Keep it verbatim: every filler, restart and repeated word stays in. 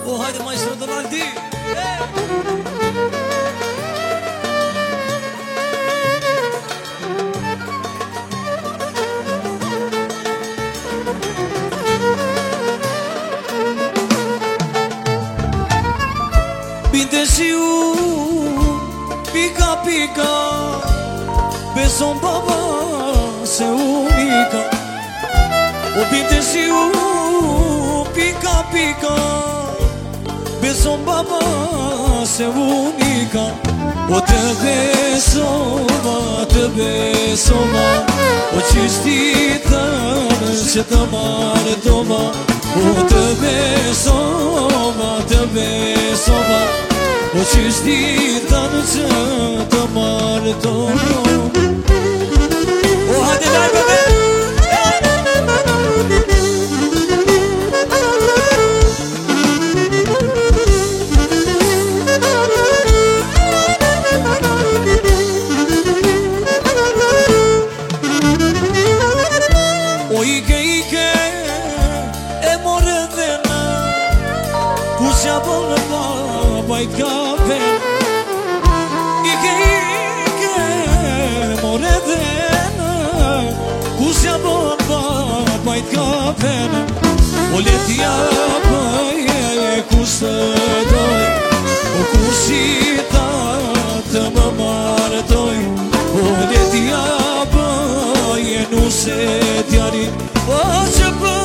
O, haide maestro Donaldi! Binte și pica pica, besom baba se unica. O binte și pica pica, besom baba se unica. O te besoma, te besoma, o cistită ce te mare doma. O te besoma, te besoma, o cistită ce te mare doma. O, haide, dai, bebe! Vai cape Ike ike moredena Kusja bomba vai cape O letia baie kusadoi O kusita te mamartoi O letia baie nu se tiari O ce